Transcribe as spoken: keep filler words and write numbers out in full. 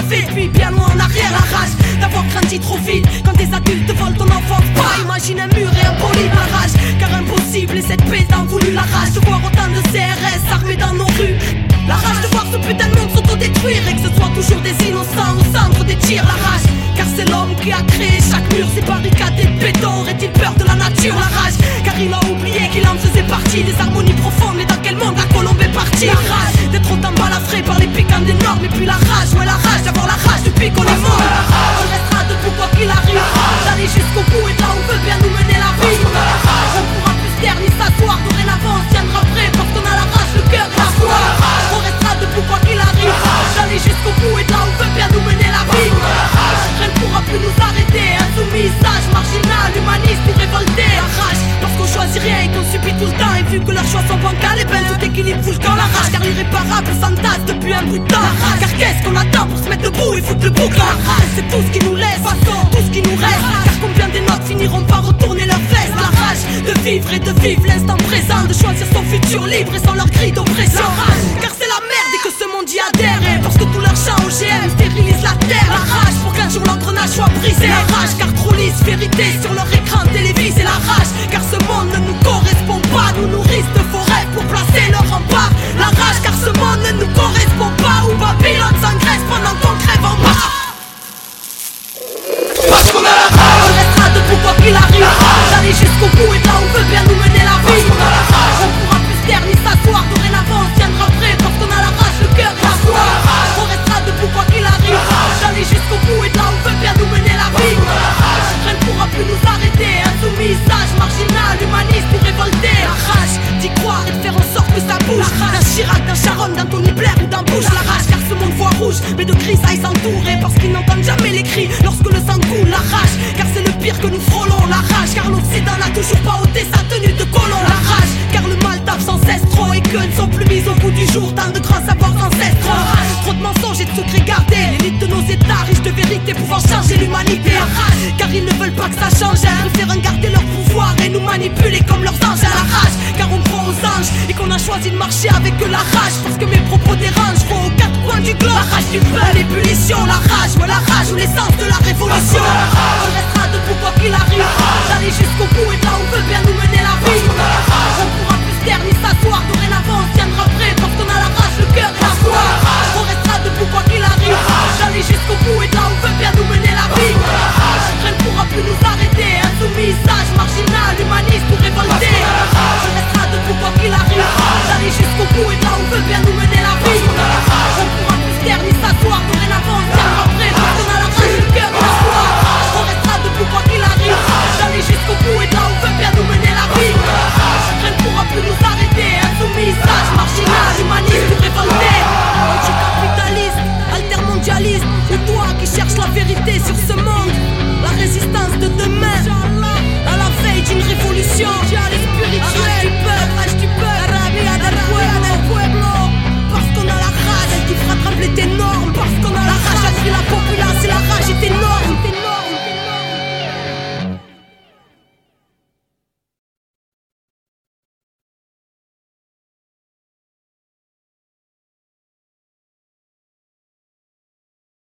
fait, puis bien loin en arrière. La rage d'avoir grandi trop vite quand des adultes volent ton enfance. Pas imagine un mur et un bolide. La rage, car impossible et cette paix t'en voulu. La rage de voir autant de C R S armés dans nos rues. La rage de voir ce putain de monde s'autodétruire et que ce soit toujours des innocents au centre des tirs. La rage, car c'est l'homme qui a créé chaque mur. Ces barricades et de béton, aurait-il peur de la nature? La rage, car il a oublié qu'il en faisait partie des harmonies profondes. Mais dans quel monde la colombe est partie? La rage d'être autant balafré par les piquants des normes. Et puis la rage, ouais la rage d'avoir la rage depuis qu'on est mort. On restera debout quoi qu'il arrive, d'aller jusqu'au bout et de là on veut bien nous mener la vie. On pourra plus se taire ni s'asseoir, dorénavant on se tiendra prêt parce qu'on a la rage, le cœur, la foi. On restera debout quoi qu'il arrive, d'aller jusqu'au bout et de là on veut bien nous mener la vie. Rien ne pourra plus nous arrêter, insoumis, sage, marginal, humaniste ou révolté. La rage, parce qu'on choisit rien et qu'on subit tout le temps. Et vu que leurs choix sont bancals, et ben tout équilibre fout le camp. La rage, car l'irréparable s'entasse depuis un bout de temps. Car qu'est-ce qu'on attend pour se mettre debout et foutre le bouc? La rage, c'est tout ce qui nous laisse, façon, tout ce qui nous reste. Car combien des notes finiront par retourner leurs fesses? La rage de vivre et de vivre l'instant présent, de choisir son futur libre et sans leur cri d'oppression. Car c'est la merde et que ce monde y adhère. Et parce que tout leur chant O G M stérilise la terre. La rage pour qu'un jour l'engrenage soit brisé. La rage car trop lisse vérité sur leur écran télévisé. La rage car ce monde ne nous correspond pas. Nous nourrissent de faux rêves pour placer leur rempart. La rage car ce monde ne nous correspond pas. Où Babylone s'engraisse pendant qu'on crève en bas. Parce qu'on a la rage, on restera debout quoi qu'il arrive, d'aller jusqu'au bout et de là on veut bien nous mener la vie. On pourra plus se taire ni s'asseoir, dorénavant on se tiendra prêt parce qu'on a la rage, le cœur et la foi. On restera debout quoi qu'il arrive, d'aller jusqu'au bout et de là on veut bien nous mener la vie. Rien ne pourra plus nous arrêter, insoumis, sage, marginal, humaniste ou révolté. La rage d'y croire et de faire en sorte que ça bouge. D'un Chirac, d'un Sharon, d'un Tony Blair ou d'un Bush. La rage car ce monde voit rouge, mais de grisailles s'entourer parce qu'ils n'entendent jamais les cris lorsque le sang coule. La rage, car c'est le pire que nous frôlons. La rage, car l'Occident n'a toujours pas ôté sa tenue de colon. La rage, car le mal tape sans cesse trop et que ne sont plus mis au bout du jour tant de grands savoirs ancestraux. Trop de mensonges et de secrets gardés, l'élite de nos états riches de vérité pouvant changer l'humanité. La rage, car ils ne veulent pas que ça change. Ils préfèrent garder leur pouvoir et nous manipuler comme leurs anges. À la rage, car on croit aux anges et qu'on a choisi de marcher avec eux. La rage, parce que mes propos dérangent, vont aux quatre coins du globe. La rage du peuple, l'ébullition, la rage, ouais la rage ou l'essence de la révolution. On restera debout quoi qu'il arrive, d'aller jusqu'au bout et de là on veut bien nous mener la vie. On pourra plus se taire ni s'asseoir, dorénavant on se tiendra prêt parce qu'on a la rage, le cœur et la foi. On restera debout quoi qu'il arrive, d'aller jusqu'au bout et de là on veut bien nous mener la vie. Rien ne pourra plus nous arrêter, insoumis, sage, marginal, humaniste ou révolté. On restera debout quoi qu'il arrive, d'aller jusqu'au bout et de là on veut bien nous mener la vie. On pourra plus se taire ni s'asseoir, dorénavant on se tiendra prêt parce qu'on a la rage, le cœur et la foi. On restera debout quoi qu'il arrive, d'aller jusqu'au bout et de là on veut bien nous mener la vie. Rien ne pourra plus nous arrêter, insoumis, sage, marginal, humaniste ou révolté. Anticapitaliste, altermondialiste, ou toi qui cherches la vérité sur ce monde.